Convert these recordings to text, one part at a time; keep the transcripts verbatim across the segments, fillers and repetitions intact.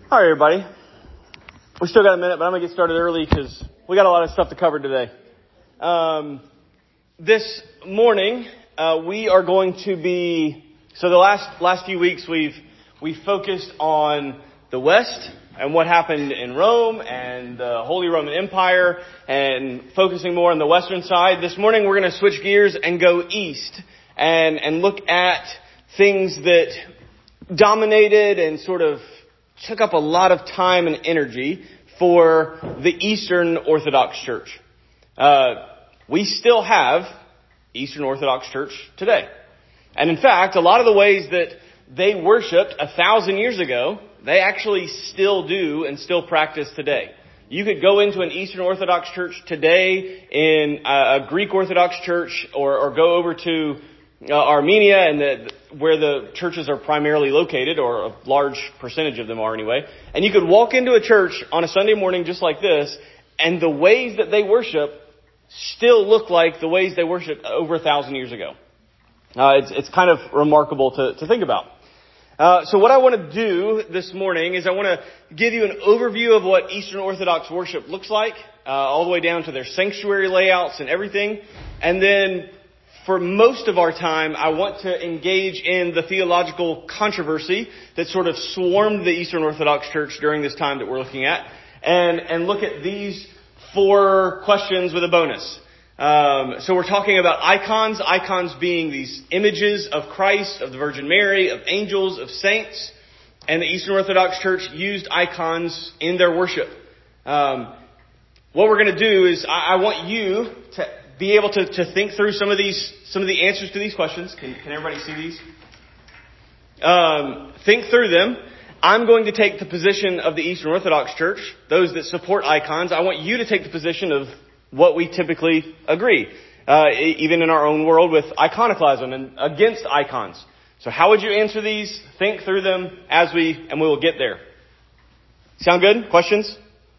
All right, everybody. We still got a minute, but I'm going to get started early because we got a lot of stuff to cover today. Um, this morning, uh, we are going to be, so the last, last few weeks we've, we focused on the West and what happened in Rome and the Holy Roman Empire and focusing more on the Western side. This morning we're going to switch gears and go east and, and look at things that dominated and sort of took up a lot of time and energy for the Eastern Orthodox Church. Uh, we still have Eastern Orthodox Church today. And in fact, a lot of the ways that they worshipped a thousand years ago, they actually still do and still practice today. You could go into an Eastern Orthodox Church today, in a Greek Orthodox Church, or, or go over to uh, Armenia, and the, where the churches are primarily located, or a large percentage of them are anyway. And you could walk into a church on a Sunday morning just like this, and the ways that they worship still look like the ways they worshiped over a thousand years ago. Uh, it's, it's kind of remarkable to, to think about. Uh, so what I want to do this morning is I want to give you an overview of what Eastern Orthodox worship looks like, uh, all the way down to their sanctuary layouts and everything. And then for most of our time, I want to engage in the theological controversy that sort of swarmed the Eastern Orthodox Church during this time that we're looking at, and, and look at these four questions with a bonus. Um, so we're talking about icons, icons being these images of Christ, of the Virgin Mary, of angels, of saints, and the Eastern Orthodox Church used icons in their worship. Um, what we're going to do is I, I want you to be able to, to think through some of these, some of the answers to these questions. Can, can everybody see these? Um, think through them. I'm going to take the position of the Eastern Orthodox Church, those that support icons. I want you to take the position of what we typically agree, uh, even in our own world with iconoclasm and against icons. So how would you answer these? Think through them as we, and we will get there. Sound good? Questions?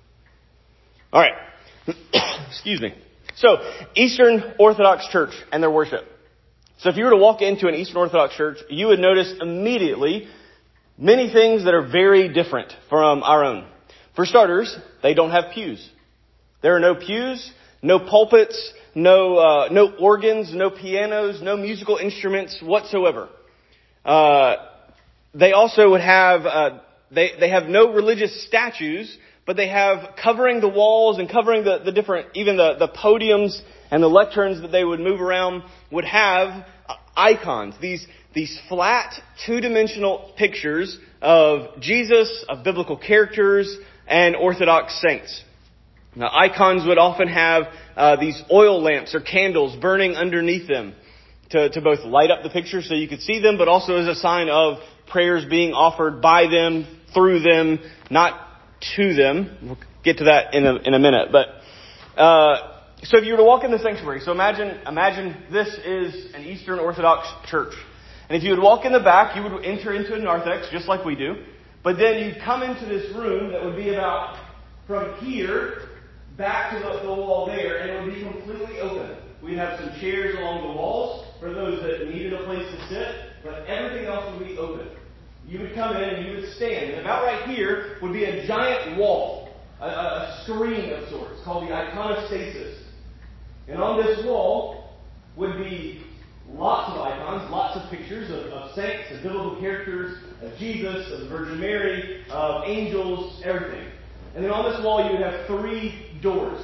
All right. Excuse me. So, Eastern Orthodox Church and their worship. So if you were to walk into an Eastern Orthodox church, you would notice immediately many things that are very different from our own. For starters, they don't have pews. There are no pews, no pulpits, no uh, no organs, no pianos, no musical instruments whatsoever. Uh, they also would have uh, they they have no religious statues, but they have covering the walls and covering the, the different, even the, the podiums and the lecterns that they would move around would have icons. These these flat two-dimensional pictures of Jesus, of biblical characters, and Orthodox saints. Now, icons would often have uh, these oil lamps or candles burning underneath them to, to both light up the picture so you could see them, but also as a sign of prayers being offered by them, through them, not to them. We'll get to that in a, in a minute. But uh, so if you were to walk in the sanctuary, so imagine imagine this is an Eastern Orthodox church. And if you would walk in the back, you would enter into a narthex, just like we do. But then you'd come into this room that would be about from here back to the, the wall there, and it would be completely open. We'd have some chairs along the walls for those that needed a place to sit, but everything else would be open. You would come in and you would stand. And about right here would be a giant wall, a, a screen of sorts, called the iconostasis. And on this wall would be lots of icons, lots of pictures of, of saints, of biblical characters, of Jesus, of the Virgin Mary, of angels, everything. And then on this wall you would have three doors.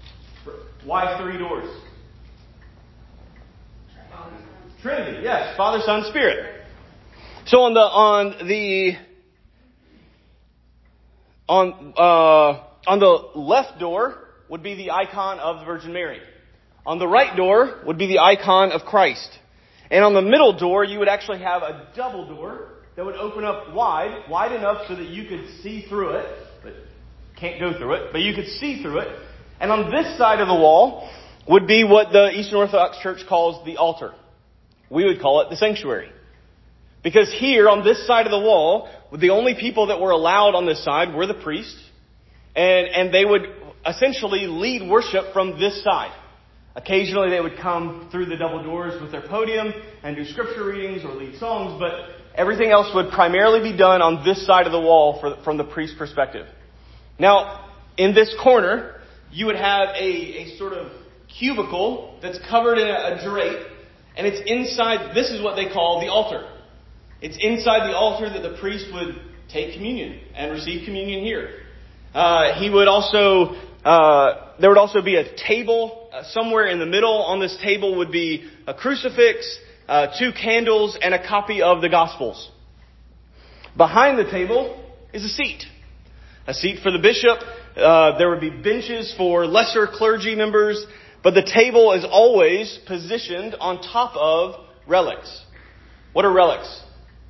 Why three doors? Trinity, yes. Father, Son, Spirit. So on the on the on uh, on the left door would be the icon of the Virgin Mary. On the right door would be the icon of Christ. And on the middle door, you would actually have a double door that would open up wide, wide enough so that you could see through it, but can't go through it, but you could see through it. And on this side of the wall would be what the Eastern Orthodox Church calls the altar. We would call it the sanctuary. Because here, on this side of the wall, the only people that were allowed on this side were the priests. And, and they would essentially lead worship from this side. Occasionally they would come through the double doors with their podium and do scripture readings or lead songs, but Everything else would primarily be done on this side of the wall for, from the priest's perspective. Now, in this corner, you would have a, a sort of cubicle that's covered in a, a drape, and it's inside, this is what they call the altar. It's inside the altar that the priest would take communion and receive communion here. Uh, he would also, uh, there would also be a table uh, somewhere in the middle. On this table would be a crucifix, uh, two candles, and a copy of the Gospels. Behind the table is a seat. A seat for the bishop. Uh, there would be benches for lesser clergy members. But the table is always positioned on top of relics. What are relics?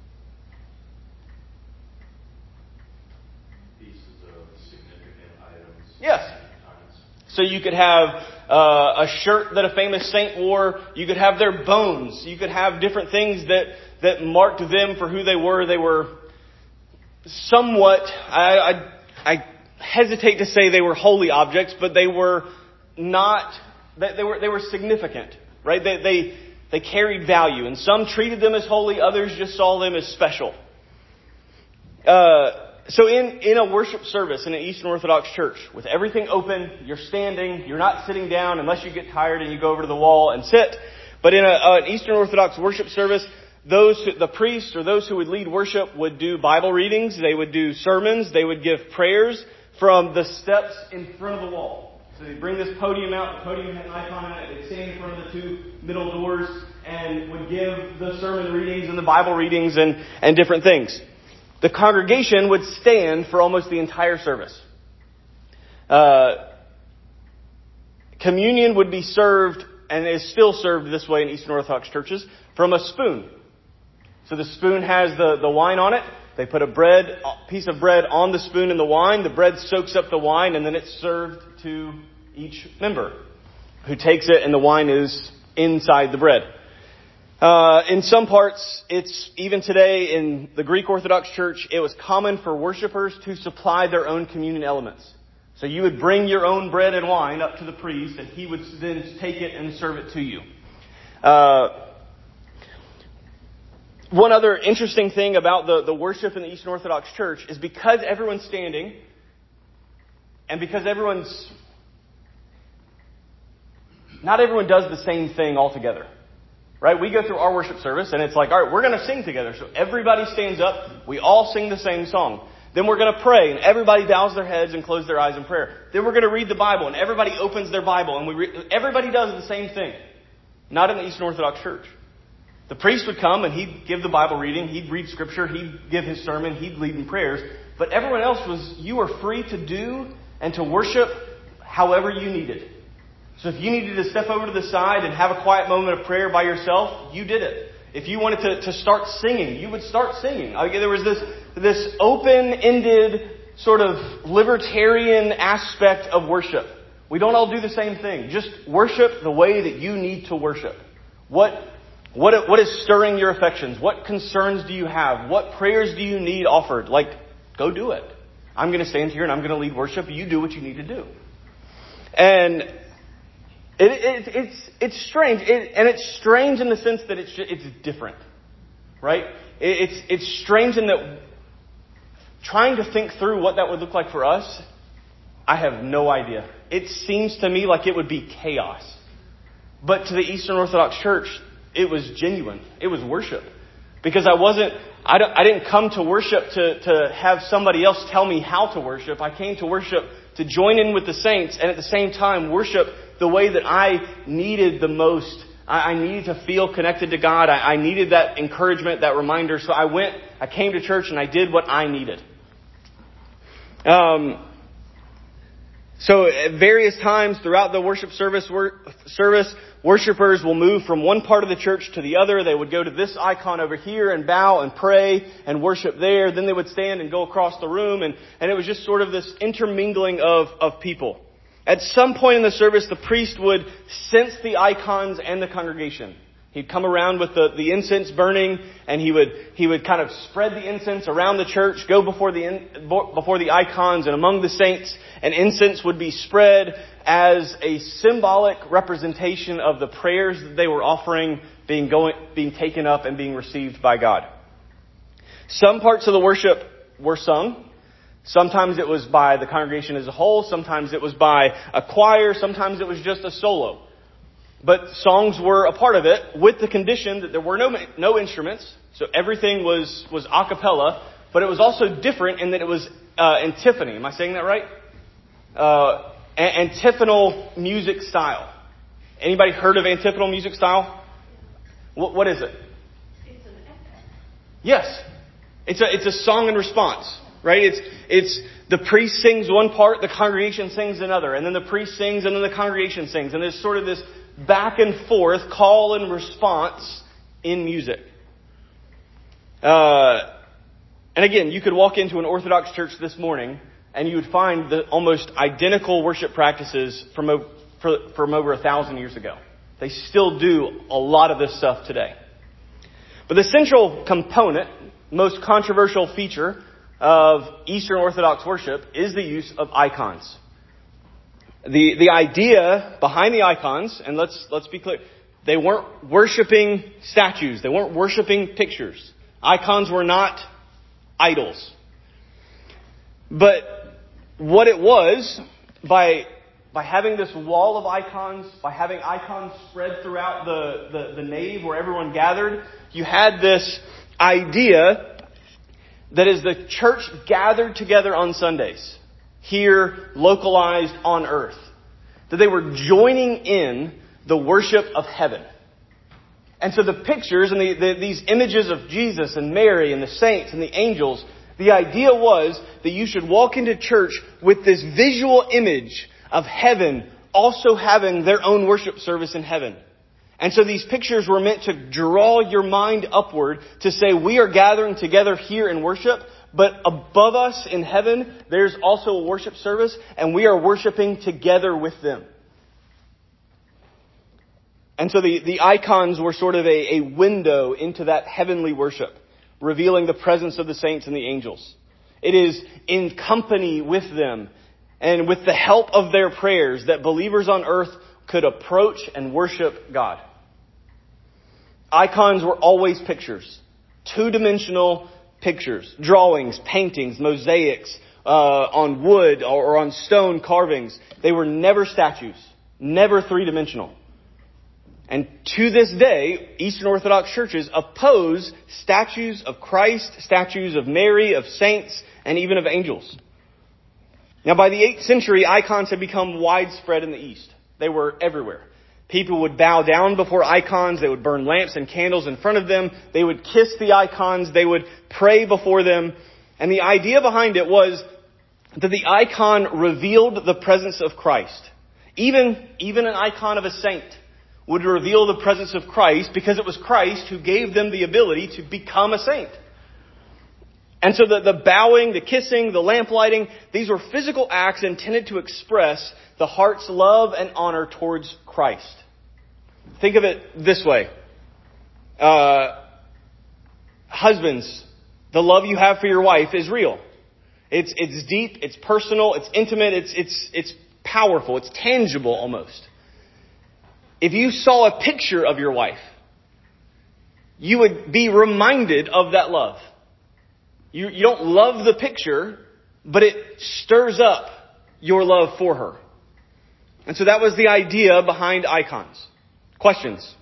Pieces of significant items. Yes. So you could have uh, a shirt that a famous saint wore. You could have their bones. You could have different things that, that marked them for who they were. They were somewhat, I, I, I hesitate to say they were holy objects, but they were not... They, they were they were significant, right? They, they they carried value, and some treated them as holy, others just saw them as special. Uh, so in in a worship service in an Eastern Orthodox church, with everything open, you're standing, you're not sitting down unless you get tired and you go over to the wall and sit. But in a, an Eastern Orthodox worship service, those the priest or those who would lead worship would do Bible readings, they would do sermons, they would give prayers from the steps in front of the wall. So they bring this podium out. The podium had an icon on it. They'd stand in front of the two middle doors and would give the sermon readings and the Bible readings and, and different things. The congregation would stand for almost the entire service. Uh, communion would be served, and is still served this way in Eastern Orthodox churches, from a spoon. So the spoon has the, the wine on it. They put a bread, a piece of bread on the spoon and the wine. The bread soaks up the wine, and then it's served to each member who takes it, and the wine is inside the bread. Uh, in some parts, it's even today in the Greek Orthodox Church, it was common for worshipers to supply their own communion elements. So you would bring your own bread and wine up to the priest, and he would then take it and serve it to you. Uh, one other interesting thing about the, the worship in the Eastern Orthodox Church is because everyone's standing, and because everyone's, not everyone does the same thing altogether. Right? We go through our worship service and it's like, all right, we're going to sing together. So everybody stands up. We all sing the same song. Then we're going to pray and everybody bows their heads and closes their eyes in prayer. Then we're going to read the Bible and everybody opens their Bible and we re- everybody does the same thing. Not in the Eastern Orthodox Church. The priest would come and he'd give the Bible reading. He'd read scripture. He'd give his sermon. He'd lead in prayers. But everyone else was, you were free to do and to worship however you needed. So if you needed to step over to the side and have a quiet moment of prayer by yourself, you did it. If you wanted to, to start singing, you would start singing. I mean, there was this, this open-ended sort of libertarian aspect of worship. We don't all do the same thing. Just worship the way that you need to worship. What, what, what is stirring your affections? What concerns do you have? What prayers do you need offered? Like, go do it. I'm going to stand here and I'm going to lead worship. You do what you need to do. And It, it, it's it's strange, it, and it's strange in the sense that it's it's different, right? It, it's it's strange in that trying to think through what that would look like for us, I have no idea. It seems to me like it would be chaos, but to the Eastern Orthodox Church, it was genuine. It was worship, because I wasn't I don't, I didn't come to worship to to have somebody else tell me how to worship. I came to worship to join in with the saints, and at the same time worship the way that I needed the most. I, I needed to feel connected to God. I, I needed that encouragement, that reminder. So I went, I came to church and I did what I needed. Um, so at various times throughout the worship service, wor- service, worshipers will move from one part of the church to the other. They would go to this icon over here and bow and pray and worship there. Then they would stand and go across the room. And, and it was just sort of this intermingling of, of people. At some point in the service, the priest would cense the icons and the congregation. He'd come around with the, the incense burning, and he would he would kind of spread the incense around the church, go before the in, before the icons and among the saints, and incense would be spread as a symbolic representation of the prayers that they were offering being going being taken up and being received by God. Some parts of the worship were sung. Sometimes it was by the congregation as a whole. Sometimes it was by a choir. Sometimes it was just a solo. But songs were a part of it, with the condition that there were no no instruments. So everything was, was a cappella. But it was also different in that it was uh, antiphony. Am I saying that right? Uh, antiphonal music style. Anybody heard of antiphonal music style? What, what is it? It's an echo. Yes. It's a, it's a song and response. Right? It's, it's, the priest sings one part, the congregation sings another, and then the priest sings, and then the congregation sings. And there's sort of this back and forth call and response in music. Uh, and again, you could walk into an Orthodox church this morning, and you would find the almost identical worship practices from, o- for, from over a thousand years ago. They still do a lot of this stuff today. But the central component, most controversial feature of Eastern Orthodox worship is the use of icons. The the idea behind the icons, and let's let's be clear, they weren't worshiping statues. They weren't worshiping pictures. Icons were not idols. But what it was, by by having this wall of icons, by having icons spread throughout the, the, the nave where everyone gathered, you had this idea that as the church gathered together on Sundays, here localized on earth, that they were joining in the worship of heaven. And so the pictures and the, the, these images of Jesus and Mary and the saints and the angels, the idea was that you should walk into church with this visual image of heaven also having their own worship service in heaven. And so these pictures were meant to draw your mind upward to say, we are gathering together here in worship, but above us in heaven, there's also a worship service, and we are worshiping together with them. And so the, the icons were sort of a, a window into that heavenly worship, revealing the presence of the saints and the angels. It is in company with them and with the help of their prayers that believers on earth could approach and worship God. Icons were always pictures, two-dimensional pictures, drawings, paintings, mosaics uh, on wood or, or on stone carvings. They were never statues, never three-dimensional. And to this day, Eastern Orthodox churches oppose statues of Christ, statues of Mary, of saints, and even of angels. Now, by the eighth century, icons had become widespread in the East. They were everywhere. People would bow down before icons. They would burn lamps and candles in front of them. They would kiss the icons. They would pray before them. And the idea behind it was that the icon revealed the presence of Christ. Even, even an icon of a saint would reveal the presence of Christ because it was Christ who gave them the ability to become a saint. And so the, the bowing, the kissing, the lamp lighting, these were physical acts intended to express the heart's love and honor towards Christ. Think of it this way. Uh, husbands, the love you have for your wife is real. It's, it's deep, it's personal, it's intimate, it's, it's, it's powerful, it's tangible almost. If you saw a picture of your wife, you would be reminded of that love. You, you don't love the picture, but it stirs up your love for her. And so that was the idea behind icons. Questions?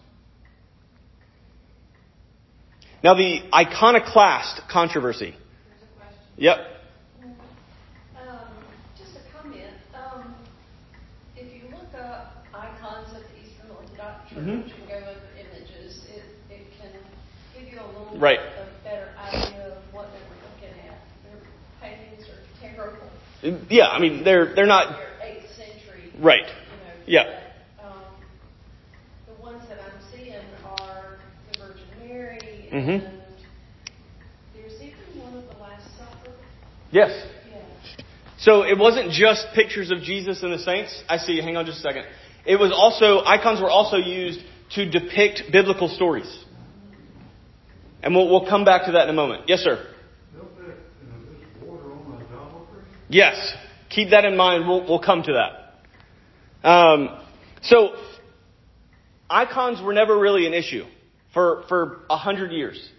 Now the iconoclast controversy. There's a question. Yep. Um, just a comment. Um, if you look up icons of the Eastern Orthodox Church Mhm. and go over images, it, it can give you a little Right. bit of better idea of what they were looking at. Their paintings are terrible. Yeah, I mean, they're, they're not... They're eighth century. Right. You know, Yeah. But, um, the ones that I'm seeing are the Virgin Mary, Mhm. and there's even one of the Last Supper. Yes. Yeah. So it wasn't just pictures of Jesus and the saints. I see. Hang on just a second. It was also, icons were also used to depict biblical stories. And we'll, we'll come back to that in a moment. Yes, sir. Don't that, you know, this border on idolatry? Yes. Keep that in mind. We'll, we'll come to that. Um, so icons were never really an issue for, for a hundred years.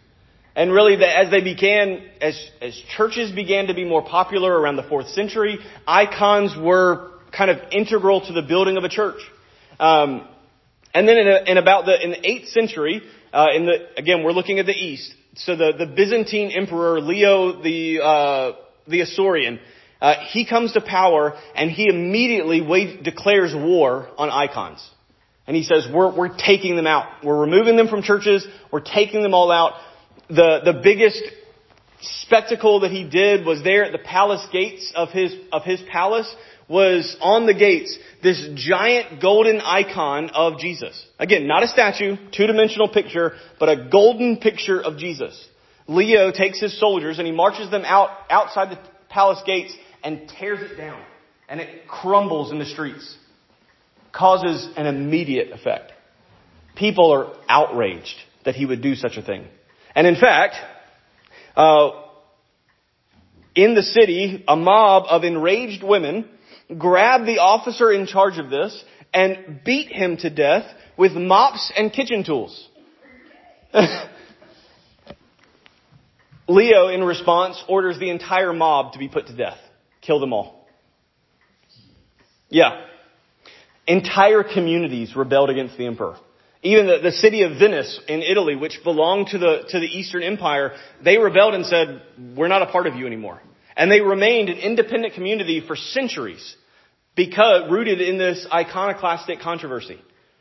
And really, the, as they began, as, as churches began to be more popular around the fourth century, icons were kind of integral to the building of a church. Um, and then in, a, in about the, in the eighth century, uh, in the, again, we're looking at the East. So the, the Byzantine emperor, Leo the, uh, the Isaurian, uh, he comes to power and he immediately wage, declares war on icons. And he says, we're, we're taking them out. We're removing them from churches. We're taking them all out. The, the biggest spectacle that he did was there at the palace gates of his, of his palace was on the gates, this giant golden icon of Jesus. Again, not a statue, two-dimensional picture, but a golden picture of Jesus. Leo takes his soldiers and he marches them out outside the palace gates and tears it down. And it crumbles in the streets. Causes an immediate effect. People are outraged that he would do such a thing. And in fact, uh, in the city, a mob of enraged women grabbed the officer in charge of this and beat him to death with mops and kitchen tools. Leo, in response, orders the entire mob to be put to death. Kill them all. Yeah. Entire communities rebelled against the emperor. Even the, the city of Venice in Italy, which belonged to the, to the Eastern Empire, they rebelled and said, we're not a part of you anymore. And they remained an independent community for centuries because rooted in this iconoclastic controversy.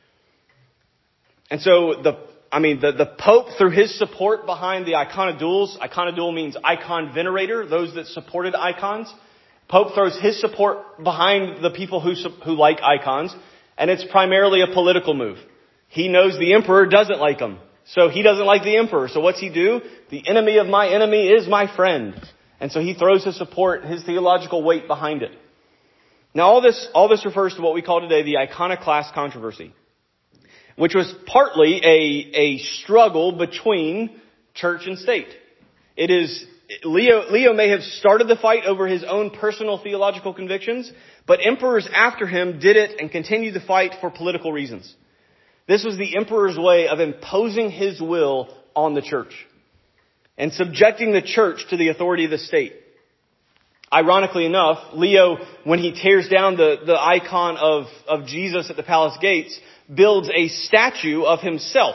And so the, I mean, the, the Pope, through his support behind the iconodules, iconodule means icon venerator, those that supported icons. Pope throws his support behind the people who, who like icons, and it's primarily a political move. He knows the emperor doesn't like him. So he doesn't like the emperor. So what's he do? The enemy of my enemy is my friend. And so he throws his support, his theological weight behind it. Now all this, all this refers to what we call today the iconoclast controversy, which was partly a, a struggle between church and state. It is, Leo, Leo may have started the fight over his own personal theological convictions, but emperors after him did it and continued the fight for political reasons. This was the emperor's way of imposing his will on the church and subjecting the church to the authority of the state. Ironically enough, Leo, when he tears down the, the icon of, of Jesus at the palace gates, builds a statue of himself.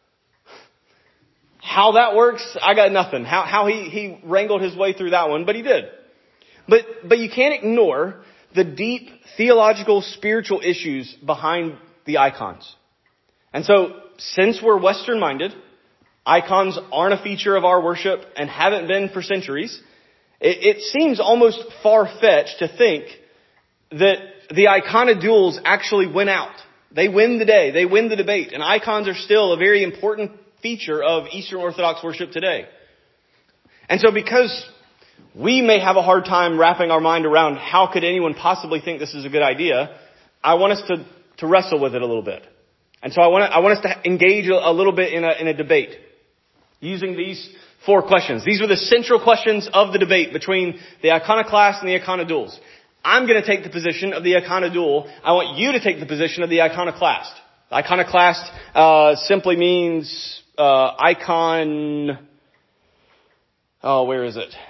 How that works, I got nothing. How, how he, he wrangled his way through that one, but he did. But, but you can't ignore the deep theological, spiritual issues behind the icons. And so, since we're Western-minded, icons aren't a feature of our worship and haven't been for centuries, it, it seems almost far-fetched to think that the iconodules actually win out. They win the day. They win the debate. And icons are still a very important feature of Eastern Orthodox worship today. And so because we may have a hard time wrapping our mind around how could anyone possibly think this is a good idea, I want us to, to wrestle with it a little bit. And so I want, to, I want us to engage a, a little bit in a, in a debate using these four questions. These are the central questions of the debate between the iconoclast and the iconodules. I'm going to take the position of the iconodule. I want you to take the position of the iconoclast. The iconoclast uh, simply means uh, icon. Oh, where is it?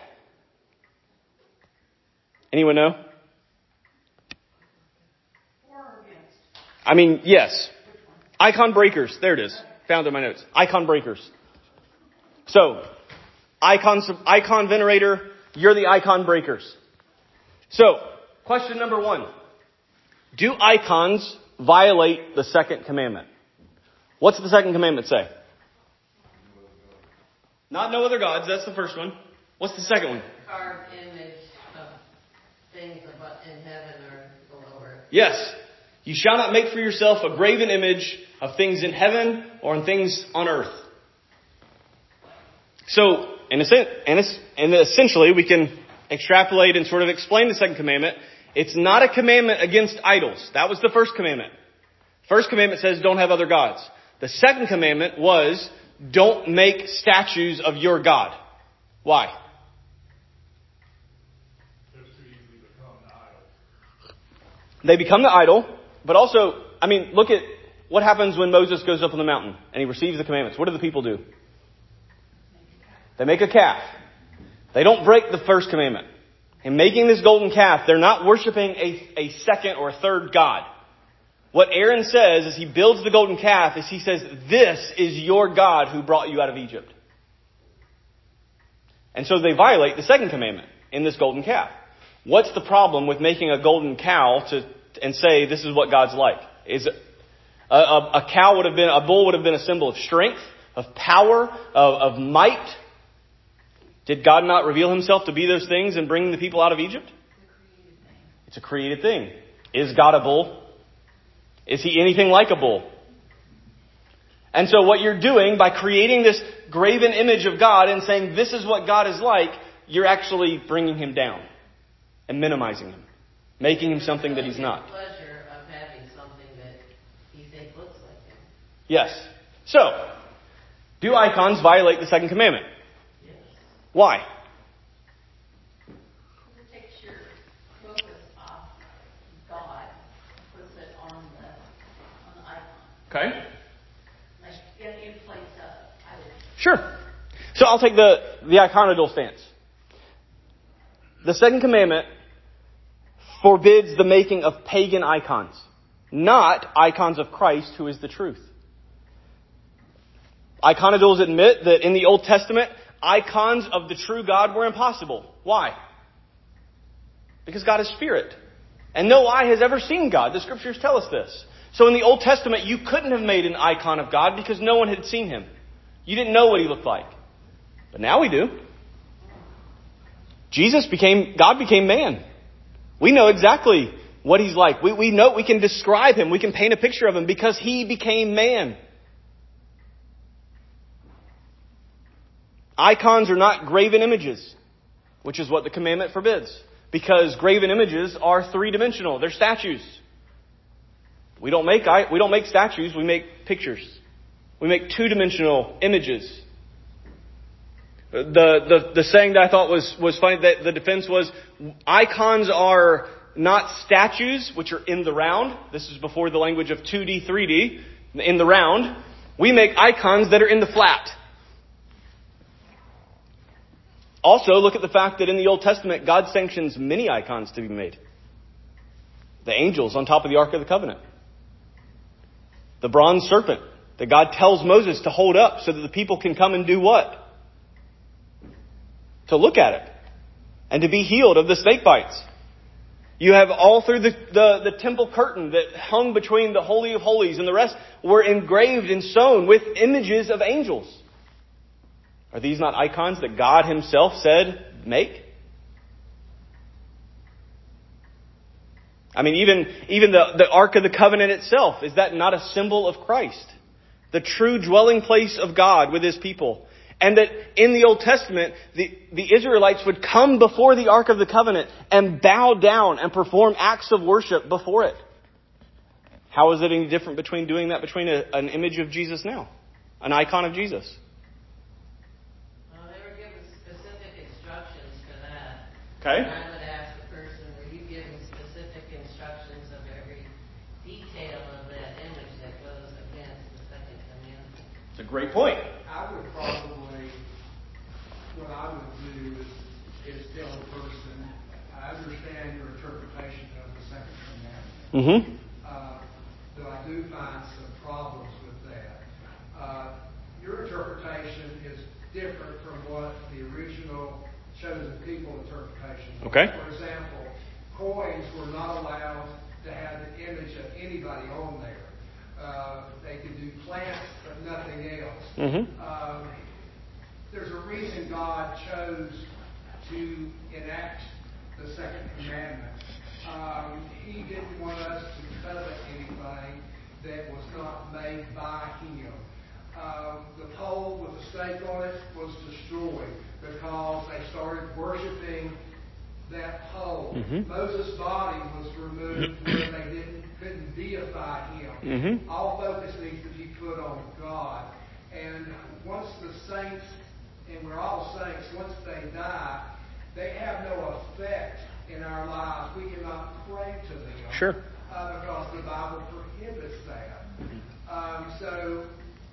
Anyone know? I mean, yes. Icon breakers. There it is. Found in my notes. Icon breakers. So, icon, icon venerator, you're the icon breakers. So, question number one. Do icons violate the second commandment? What's the second commandment say? Not no other gods. That's the first one. What's the second one? Carved image of things above in heaven or below earth. Yes. You shall not make for yourself a graven image of things in heaven or in things on earth. So, in a sense, and essentially, we can extrapolate and sort of explain the second commandment. It's not a commandment against idols. That was the first commandment. First commandment says don't have other gods. The second commandment was don't make statues of your God. Why? They become the idol, but also, I mean, look at what happens when Moses goes up on the mountain and he receives the commandments. What do the people do? They make a calf. They don't break the first commandment. In making this golden calf, they're not worshiping a, a second or a third god. What Aaron says as he builds the golden calf is he says, this is your God who brought you out of Egypt. And so they violate the second commandment in this golden calf. What's the problem with making a golden cow to and say this is what God's like? Is it, a, a, a cow would have been, a bull would have been a symbol of strength, of power, of, of might. Did God not reveal himself to be those things and bring the people out of Egypt? It's a created thing. Is God a bull? Is he anything like a bull? And so what you're doing by creating this graven image of God and saying this is what God is like, you're actually bringing him down and minimizing him, making him something that he's not. Pleasure of having something that he thinks looks like him. Yes. So, do icons violate the second commandment? Yes. Why? It takes your focus off God, puts it on the on the icon. Okay. Like in, in place of idol. Sure. So I'll take the, the iconodule stance. The second commandment forbids the making of pagan icons, not icons of Christ, who is the truth. Iconodules admit that in the Old Testament, icons of the true God were impossible. Why? Because God is spirit. And no eye has ever seen God. The scriptures tell us this. So in the Old Testament, you couldn't have made an icon of God because no one had seen him. You didn't know what he looked like. But now we do. Jesus became, God became man. We know exactly what he's like. We, we know, we can describe him. We can paint a picture of him because he became man. Icons are not graven images, which is what the commandment forbids. Because graven images are three-dimensional. They're statues. We don't make, we don't make statues, we make pictures. We make two-dimensional images. The, the, the saying that I thought was, was funny, that the defense was, icons are not statues, which are in the round. This is before the language of two D, three D. In the round. We make icons that are in the flat. Also, look at the fact that in the Old Testament, God sanctions many icons to be made. The angels on top of the Ark of the Covenant. The bronze serpent that God tells Moses to hold up so that the people can come and do what? To look at it. And to be healed of the snake bites. You have all through the, the, the temple curtain that hung between the Holy of Holies and the rest were engraved and sewn with images of angels. Are these not icons that God himself said, make? I mean, even, even the, the Ark of the Covenant itself, is that not a symbol of Christ? The true dwelling place of God with his people. And that in the Old Testament, the, the Israelites would come before the Ark of the Covenant and bow down and perform acts of worship before it. How is it any different between doing that between a, an image of Jesus now? An icon of Jesus? Well, they were given specific instructions for that. Okay. And I would ask the person, were you given specific instructions of every detail of that image that goes against the second commandment? It's a great point. I would probably, what I would do is, is tell the person, I understand your interpretation of the second commandment. Mm-hmm. Uh, though I do find some problems with that. Uh, your interpretation is different from what the original chosen people interpretation was. Okay. For example, coins were not allowed to have the image of anybody on there. Uh, they could do plants, but nothing else. Mm-hmm. Um, there's a reason God chose to enact the second commandment. Um, he didn't want us to covet anything that was not made by him. Um, the pole with the stake on it was destroyed because they started worshiping that pole. Mm-hmm. Moses' body was removed where they didn't couldn't deify him. Mm-hmm. All focus needs to be put on God. And once the saints, and we're all saints, once they die, they have no effect in our lives. We cannot pray to them. Sure. Uh, because the Bible prohibits that. Um, so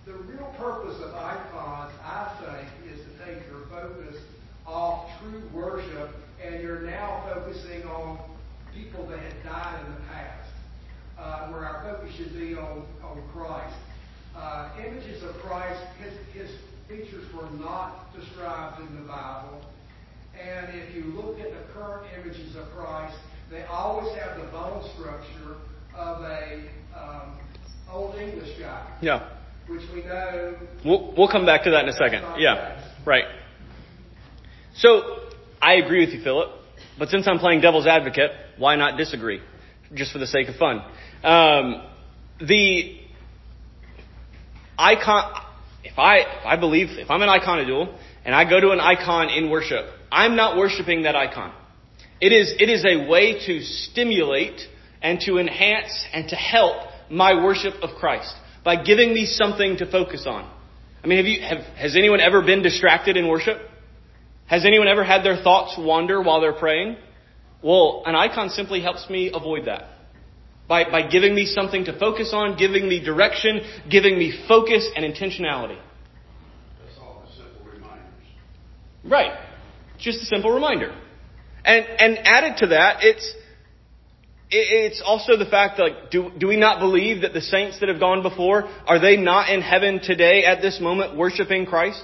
the real purpose of icons, I think, is to take your focus off true worship, and you're now focusing on people that had died in the past, uh, where our focus should be on, on Christ. Uh, images of Christ, his, his features were not described in the Bible. And if you look at the current images of Christ, they always have the bone structure of a um, old English guy. Yeah. Which we know... We'll, we'll come back to that in a second. Yeah, right. So, I agree with you, Philip. But since I'm playing devil's advocate, why not disagree? Just for the sake of fun. Um, the icon... If I, if I believe, if I'm an iconodule, and I go to an icon in worship, I'm not worshiping that icon. It is, it is a way to stimulate and to enhance and to help my worship of Christ by giving me something to focus on. I mean, have you, have, has anyone ever been distracted in worship? Has anyone ever had their thoughts wander while they're praying? Well, an icon simply helps me avoid that. By, by giving me something to focus on, giving me direction, giving me focus and intentionality. That's all the simple reminders. Right. Just a simple reminder. And and added to that, it's it's also the fact that, like, do, do we not believe that the saints that have gone before, are they not in heaven today at this moment worshiping Christ?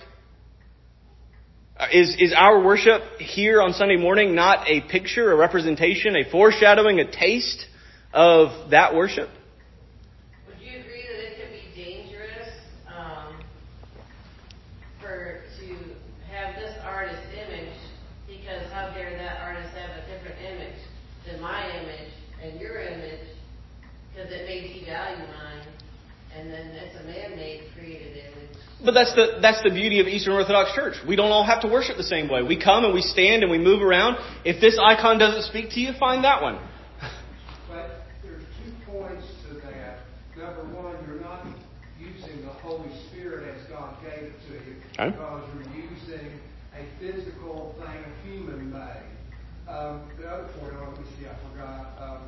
Is, is our worship here on Sunday morning not a picture, a representation, a foreshadowing, a taste of that worship? Would you agree that it could be dangerous um, for to have this artist's image, because how dare that artist have a different image than my image and your image, because it may devalue mine, and then it's a man-made created image. But that's the that's the beauty of Eastern Orthodox Church. We don't all have to worship the same way. We come and we stand and we move around. If this icon doesn't speak to you, find that one. But there's two points to that. Number one, you're not using the Holy Spirit as God gave it to you, Okay. because you're using a physical thing, a human made. Um, the other point, oh, let me see, I forgot. Um,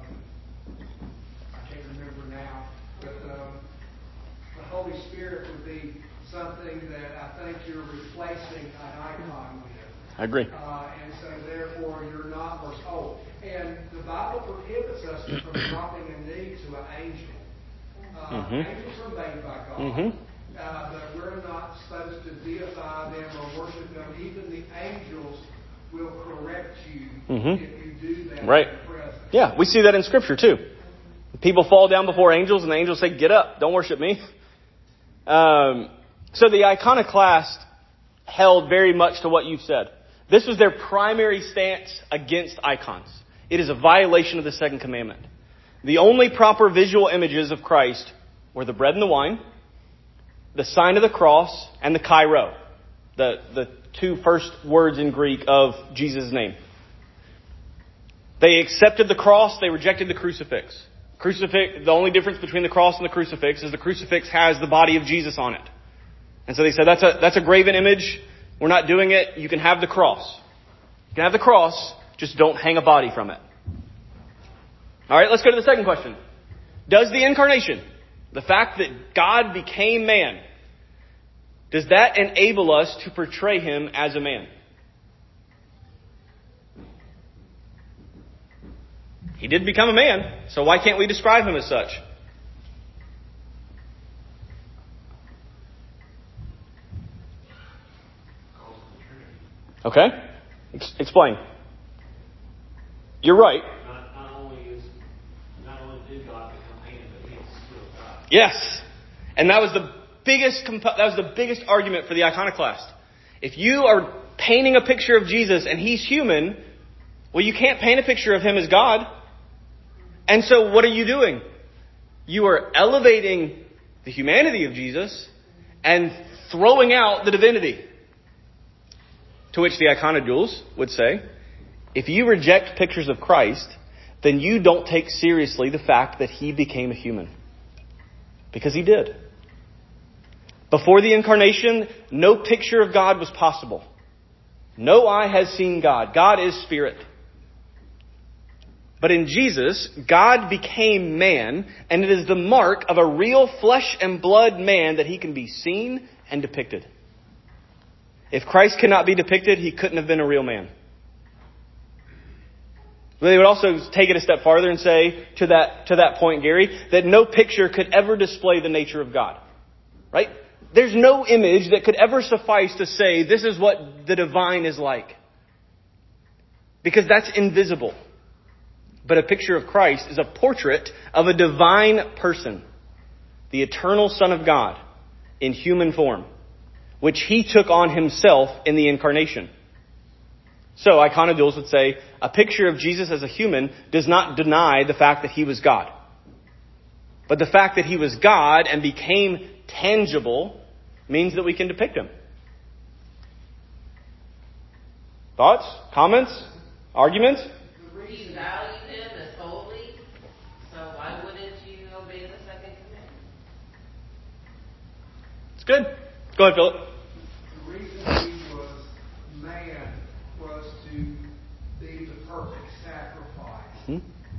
I can't remember now. But um, the Holy Spirit would be something that I think you're replacing an icon with. I agree. Uh, and so therefore you're not more oh. And the Bible prohibits us from dropping a knee to an angel. Uh, Mm-hmm. Angels are made by God. Mm-hmm. Uh, but we're not supposed to deify them or worship them. Even the angels will correct you Mm-hmm. if you do that Right. in the presence. Yeah, we see that in Scripture too. People fall down before angels and the angels say, "Get up, don't worship me." Um, so the iconoclast held very much to what you've said. This was their primary stance against icons. It is a violation of the second commandment. The only proper visual images of Christ were the bread and the wine, the sign of the cross, and the Kyro, the, the two first words in Greek of Jesus' name. They accepted the cross, they rejected the crucifix. Crucifix. The only difference between the cross and the crucifix is the crucifix has the body of Jesus on it. And so they said, that's a, that's a graven image. We're not doing it. You can have the cross. You can have the cross, just don't hang a body from it. All right, let's go to the second question. Does the incarnation, the fact that God became man, does that enable us to portray him as a man? He did become a man, so why can't we describe him as such? Okay? Ex- explain. You're right. Not, not only is not only did God become man, but he is still God. Yes. And that was the biggest comp- that was the biggest argument for the iconoclast. If you are painting a picture of Jesus and he's human, well, you can't paint a picture of him as God. And so what are you doing? You are elevating the humanity of Jesus and throwing out the divinity. To which the iconodules would say, if you reject pictures of Christ, then you don't take seriously the fact that he became a human. Because he did. Before the incarnation, no picture of God was possible. No eye has seen God. God is spirit. But in Jesus, God became man, and it is the mark of a real flesh and blood man that he can be seen and depicted. If Christ cannot be depicted, he couldn't have been a real man. They would also take it a step farther and say, to that, to that point, Gary, that no picture could ever display the nature of God. Right? There's no image that could ever suffice to say, this is what the divine is like. Because that's invisible. But a picture of Christ is a portrait of a divine person, the eternal Son of God, in human form, which he took on himself in the incarnation. So iconodules would say, a picture of Jesus as a human does not deny the fact that he was God. But the fact that he was God and became tangible means that we can depict him. Thoughts? Comments? Arguments? We value him as holy, so why wouldn't you obey the second commandment? It's good. Go ahead, Philip. The reason he was man was to be the perfect sacrifice. Hmm?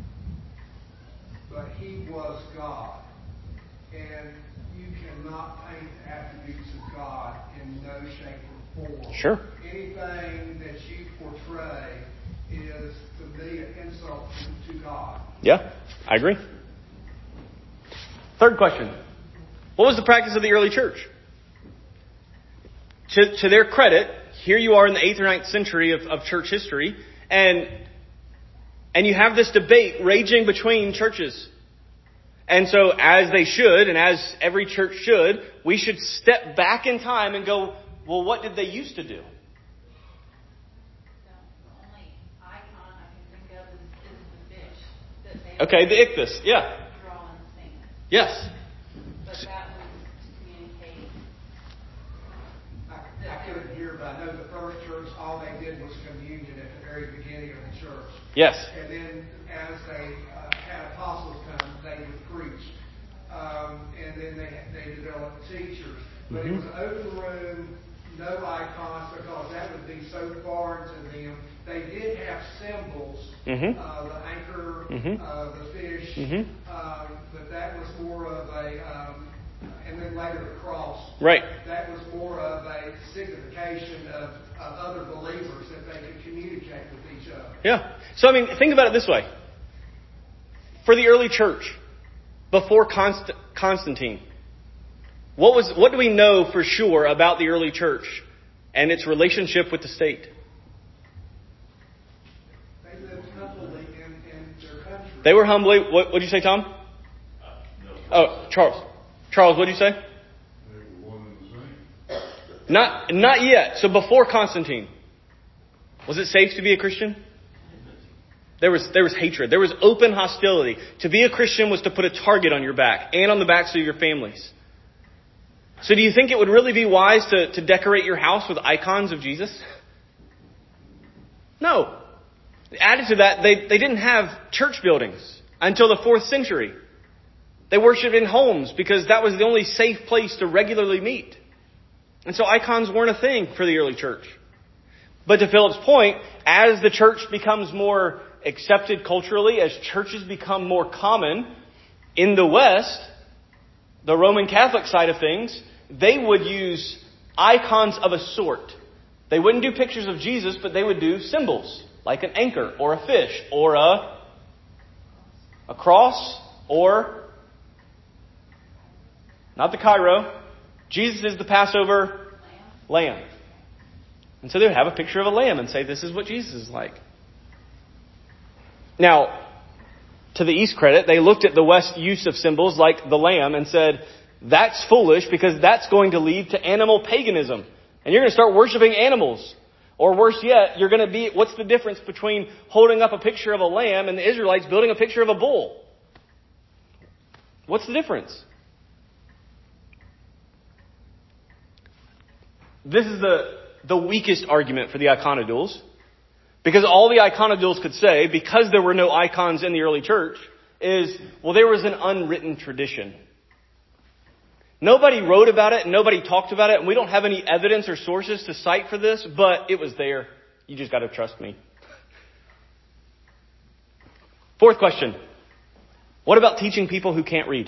But he was God. And you cannot paint the attributes of God in no shape or form. Sure. Anything that you portray is to be an insult to God. Yeah, I agree. Third question. What was the practice of the early church? To, to their credit, here you are in the eighth or ninth century of, of church history, and, and you have this debate raging between churches. And so, as they should, and as every church should, we should step back in time and go, well, what did they used to do? Okay, the ichthus, yeah. Yes. But that was to communicate. I, I couldn't hear, but I know the first church, all they did was communion at the very beginning of the church. Yes. And then as they uh, had apostles come, they would preach. Um, and then they they developed teachers. But Mm-hmm. it was an open room, no icons, because that would be so foreign to them. They did have symbols, Mm-hmm. uh, the anchor, Mm-hmm. uh, the fish, Mm-hmm. um, but that was more of a, um, and then later the cross. Right. That was more of a signification of, of other believers that they could communicate with each other. Yeah. So, I mean, think about it this way. For the early church, before Const- Constantine, what was what do we know for sure about the early church and its relationship with the state? They lived humbly in, in their country. They were humbly. What did you say, Tom? Oh, Charles. Charles, what did you say? They were one and the same. Not not yet. So before Constantine, was it safe to be a Christian? There was there was hatred. There was open hostility. To be a Christian was to put a target on your back and on the backs of your families. So do you think it would really be wise to, to decorate your house with icons of Jesus? No. Added to that, they, they didn't have church buildings until the fourth century. They worshipped in homes because that was the only safe place to regularly meet. And so icons weren't a thing for the early church. But to Philip's point, as the church becomes more accepted culturally, as churches become more common in the West, the Roman Catholic side of things, they would use icons of a sort. They wouldn't do pictures of Jesus, but they would do symbols, like an anchor or a fish or a, a cross or, not the Cairo, Jesus is the Passover lamb. lamb. And so they would have a picture of a lamb and say, this is what Jesus is like. Now, to the East credit, they looked at the West use of symbols like the lamb and said, that's foolish because that's going to lead to animal paganism. And you're going to start worshiping animals. Or worse yet, you're going to be, what's the difference between holding up a picture of a lamb and the Israelites building a picture of a bull? What's the difference? This is the, the weakest argument for the iconodules. Because all the iconodules could say, because there were no icons in the early church, is, well, there was an unwritten tradition. Nobody wrote about it, and nobody talked about it, and we don't have any evidence or sources to cite for this, but it was there. You just got to trust me. Fourth question. What about teaching people who can't read?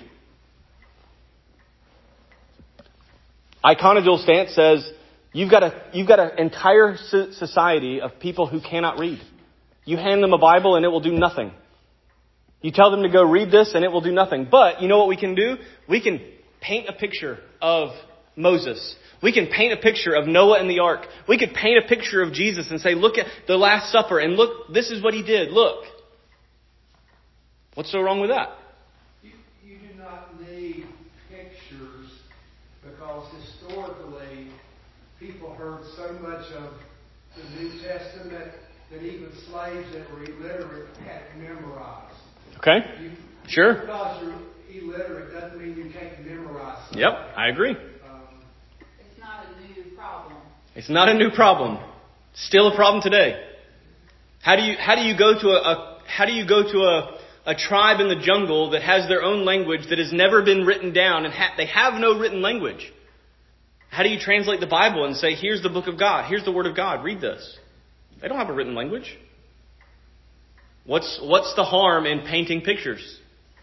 Iconodule stance says you've got a you've got an entire society of people who cannot read. You hand them a Bible and it will do nothing. You tell them to go read this and it will do nothing. But you know what we can do? We can paint a picture of Moses. We can paint a picture of Noah and the ark. We could paint a picture of Jesus and say, look at the Last Supper and look, this is what he did. Look. What's so wrong with that? You, you do not need pictures because historically people heard so much of the New Testament that even slaves that were illiterate had it memorized. Okay. You, sure. Because you're illiterate doesn't mean you can't memorize something. Yep, I agree. Um, It's not a new problem. It's not a new problem. Still a problem today. How do you how do you go to a, a how do you go to a a tribe in the jungle that has their own language that has never been written down and ha- they have no written language? How do you translate the Bible and say, here's the book of God, here's the word of God, read this? They don't have a written language. What's what's the harm in painting pictures?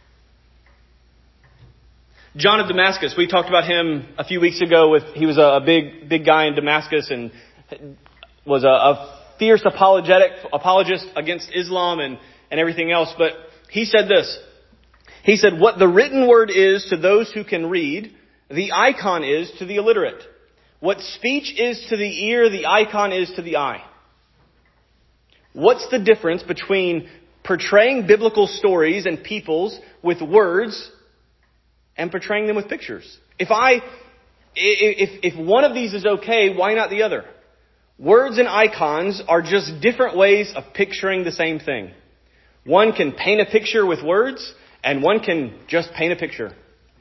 John of Damascus, we talked about him a few weeks ago. With he was a, a big big guy in Damascus and was a, a fierce apologetic apologist against Islam and, and everything else. But he said this. He said, what the written word is to those who can read, the icon is to the illiterate. What speech is to the ear, the icon is to the eye. What's the difference between portraying biblical stories and peoples with words and portraying them with pictures? If I, if, if one of these is okay, why not the other? Words and icons are just different ways of picturing the same thing. One can paint a picture with words, and one can just paint a picture.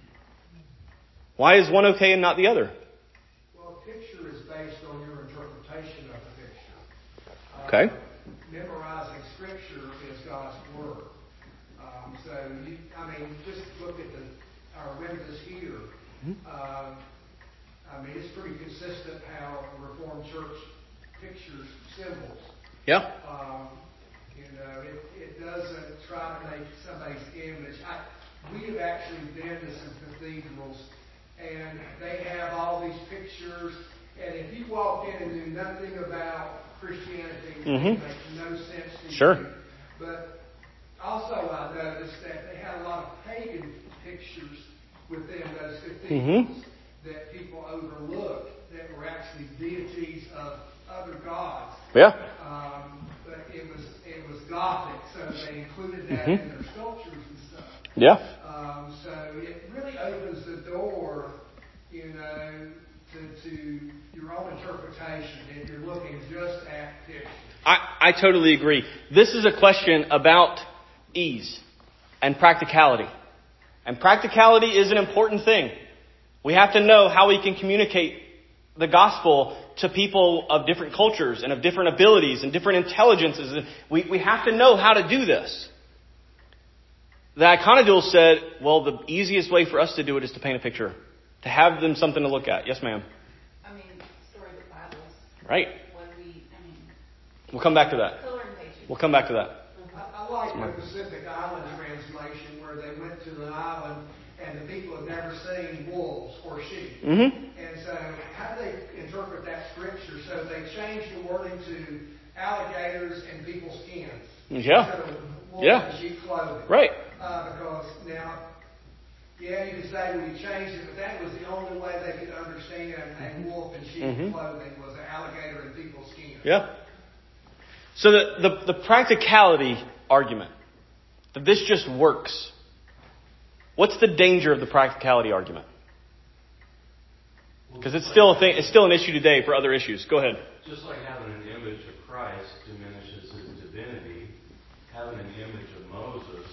Why is one okay and not the other? Well, a picture is based on your interpretation of the picture. Okay. Uh, memorizing Scripture is God's Word. Um, so, you, I mean, just look at the our windows here. Mm-hmm. Uh, I mean, it's pretty consistent how the Reformed Church pictures symbols. Yeah. Um, you know, it, it doesn't try to make somebody's image. I, we have actually been to some cathedrals, and they have all these pictures. And if you walk in and knew nothing about Christianity, Mm-hmm. it makes no sense to Sure. you. But also, I noticed that they had a lot of pagan pictures within those cathedrals Mm-hmm. that people overlooked that were actually deities of other gods. Yeah. Um, but it was it was Gothic, so they included that Mm-hmm. in their sculptures and stuff. Yeah. Um, so it really opens the door, you know, to, to your own interpretation if you're looking just at pictures. I, I totally agree. This is a question about ease and practicality. And practicality is an important thing. We have to know how we can communicate the gospel to people of different cultures and of different abilities and different intelligences. We, we have to know how to do this. The Iconodule said, well, the easiest way for us to do it is to paint a picture. To have them something to look at. Yes, ma'am. I mean, story of the Bibles. Right. When we, I mean, We'll come back to that. color and pages. We'll come back to that. I, I like the Pacific Island translation where they went to the island and the people had never seen wolves or sheep. Mm-hmm. And so how do they interpret that scripture? So they changed the wording to alligators and people's skins. Yeah. Instead of wolves Yeah. and sheep clothing. Right. Uh, because now, yeah, you could say we changed it, but that was the only way they could understand a wolf and sheep Mm-hmm. clothing was an alligator and people's skins. Yeah. So the, the, the practicality argument, that this just works. What's the danger of the practicality argument? Because it's still a thing. It's still an issue today for other issues. Go ahead. Just like having an image of Christ diminishes his divinity, having an image of Moses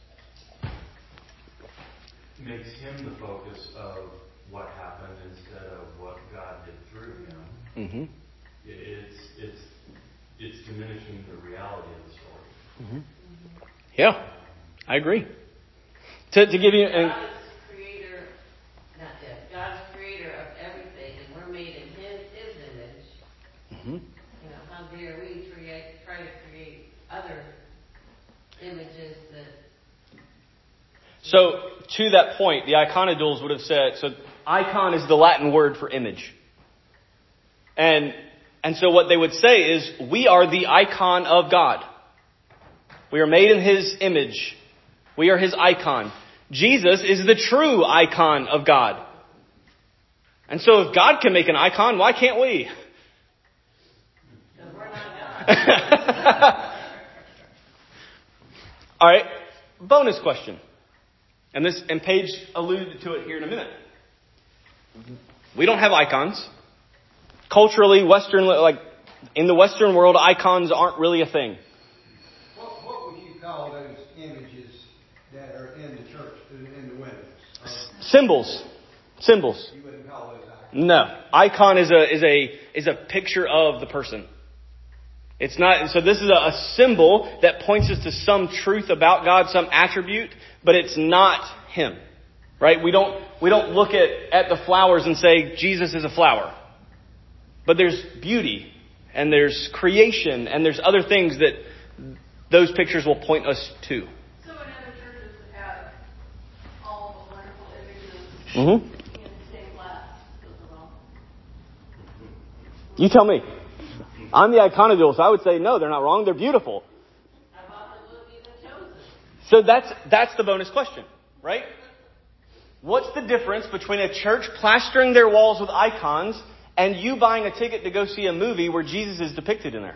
makes him the focus of what happened instead of what God did through him. Mm-hmm. It's it's it's diminishing the reality of the story. Mm-hmm. Yeah, I agree. To, to give you an, God is creator, not dead. God's creator of everything, and we're made in His His image. mm-hmm. You know, how dare we create, try to create other images that. So, to that point, the iconodules would have said, so icon is the Latin word for image. And, and so what they would say is, we are the icon of God. We are made in His image. We are His icon. Jesus is the true icon of God. And so if God can make an icon, why can't we? Because we're not God. All right, bonus question. And this, and Paige alluded to it here in a minute. We don't have icons. Culturally, Western, like in the Western world, icons aren't really a thing. What, what would you call those images that are in the church, in, in the windows? Uh, Symbols. Symbols. you wouldn't call those icons. No. Icon is a, is a, is a picture of the person. It's not, so this is a, a symbol that points us to some truth about God, some attribute, but it's not Him. Right? We don't, we don't look at, at the flowers and say, Jesus is a flower. But there's beauty, and there's creation, and there's other things that those pictures will point us to. So in other churches that have all the wonderful images Mm-hmm. in stained glass, those are wrong. You tell me. I'm the iconodule, so I would say no, they're not wrong. They're beautiful. How about the movies and chosen? So that's that's the bonus question, right? What's the difference between a church plastering their walls with icons and you buying a ticket to go see a movie where Jesus is depicted in there?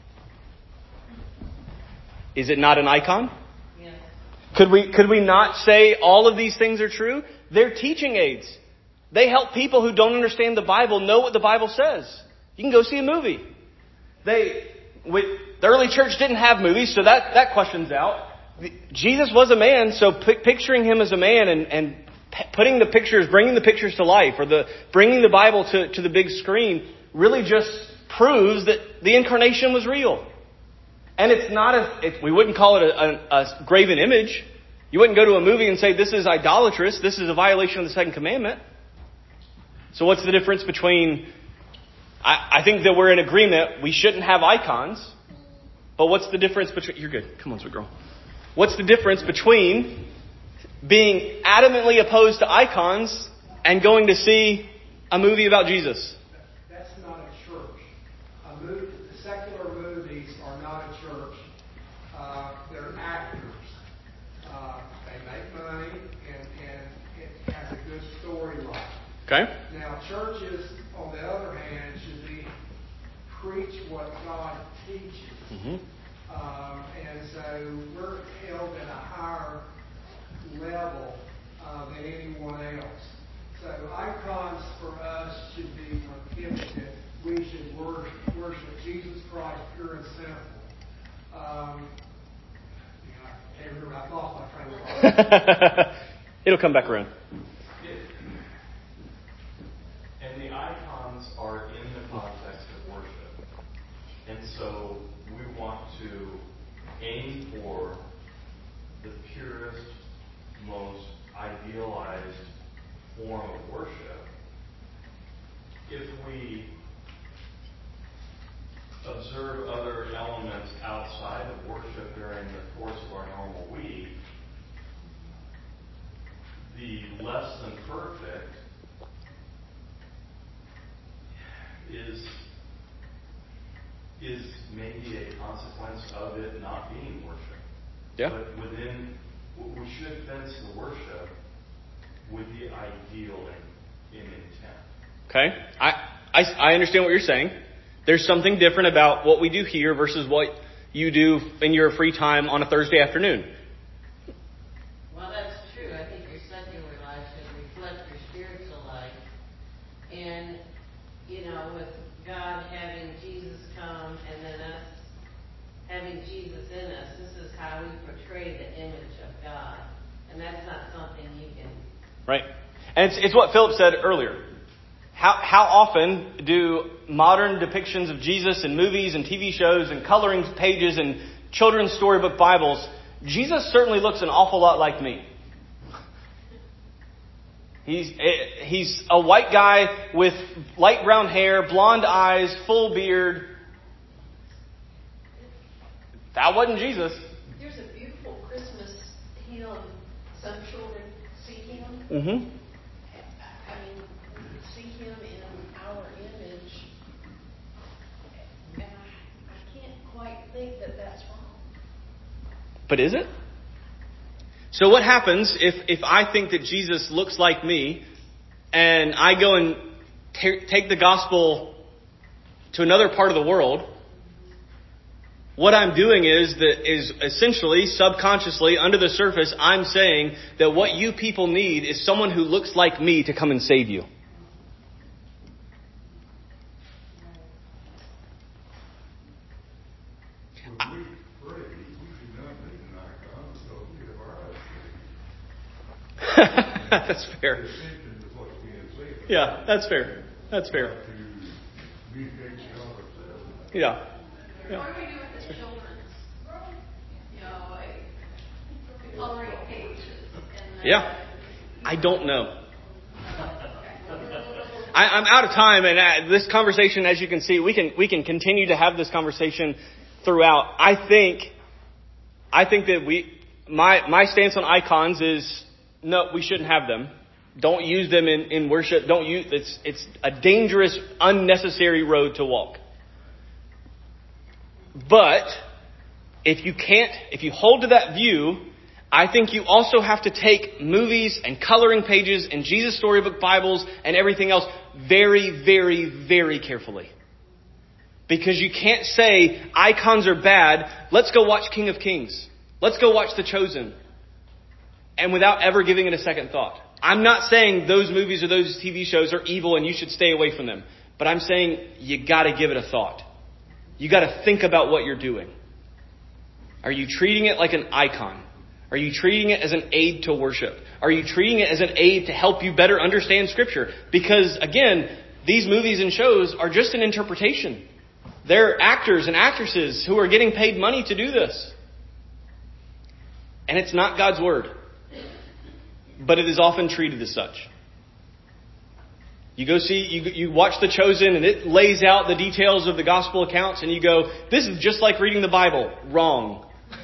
Is it not an icon? Yes. Could we could we not say all of these things are true? They're teaching aids. They help people who don't understand the Bible know what the Bible says. You can go see a movie. They, with, the early church didn't have movies, so that, that question's out. Jesus was a man, so p- picturing Him as a man and, and p- putting the pictures, bringing the pictures to life, or the bringing the Bible to, to the big screen, really just proves that the incarnation was real. And it's not a, it, we wouldn't call it a, a, a graven image. You wouldn't go to a movie and say, this is idolatrous, this is a violation of the second commandment. So what's the difference between... I, I think that we're in agreement, we shouldn't have icons. But what's the difference between... You're good. Come on, sweet girl. What's the difference between being adamantly opposed to icons and going to see a movie about Jesus? That's not a church. A movie, secular movies are not a church. Uh, they're actors. Uh, they make money, and, and it has a good storyline. Okay. Now, churches, on the other hand, should be preach what God teaches. Mm-hmm. Um, and so we're held at a higher level uh, than anyone else. So icons for us should be prohibited. We should worship, worship Jesus Christ pure and simple. Um, yeah, I can't remember. I lost my train of thought. It'll come back around. And the icons are in the context of worship. And so we want to aim for the purest, most idealized form of worship. If we observe other elements outside of worship during the course of our normal week, the less than perfect is is maybe a consequence of it not being worship. Yeah. But within, we should fence the worship with the ideal in, in intent. Okay. I, I, I understand what you're saying. There's something different about what we do here versus what you do in your free time on a Thursday afternoon. Well, that's true. I think your secular life should reflect your spiritual life. And, you know, with God having Jesus come and then us having Jesus in us, this is how we portray the image of God. And that's not something you can... Right. And it's, it's what Philip said earlier. How, how often do modern depictions of Jesus in movies and T V shows and coloring pages and children's storybook Bibles, Jesus certainly looks an awful lot like me. He's, he's a white guy with light brown hair, blonde eyes, full beard. That wasn't Jesus. There's a beautiful Christmas hymn, Some Children See Him. Mm-hmm. I mean, see Him in our image. And I, I can't quite think that that's wrong. But is it? So what happens if, if I think that Jesus looks like me and I go and t- take the gospel to another part of the world? What I'm doing is that is essentially, subconsciously, under the surface, I'm saying that what you people need is someone who looks like me to come and save you. When we pray, we should not need an icon because we have our eyes closed. That's fair. Attention to what's being said. Yeah, that's fair. That's fair. To communicate beyond ourselves. Yeah. What do we do with the children's, you know, like coloring pages? And the- Yeah. I don't know. I, I'm out of time, and uh, this conversation, as you can see, we can we can continue to have this conversation throughout. I think, I think that we, my my stance on icons is no, we shouldn't have them. Don't use them in, in worship. Don't use it's it's a dangerous, unnecessary road to walk. But if you can't, if you hold to that view, I think you also have to take movies and coloring pages and Jesus Storybook Bibles and everything else very, very, very carefully. Because you can't say icons are bad. Let's go watch King of Kings. Let's go watch The Chosen. And without ever giving it a second thought. I'm not saying those movies or those T V shows are evil and you should stay away from them. But I'm saying you got to give it a thought. You got to think about what you're doing. Are you treating it like an icon? Are you treating it as an aid to worship? Are you treating it as an aid to help you better understand Scripture? Because, again, these movies and shows are just an interpretation. They're actors and actresses who are getting paid money to do this. And it's not God's Word. But it is often treated as such. You go see, you, you watch The Chosen and it lays out the details of the gospel accounts and you go, this is just like reading the Bible. Wrong.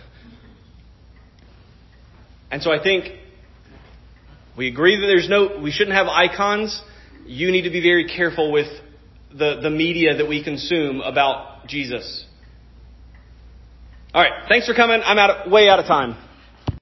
And so I think we agree that there's no, we shouldn't have icons. You need to be very careful with the, the media that we consume about Jesus. All right. Thanks for coming. I'm out of, way out of time.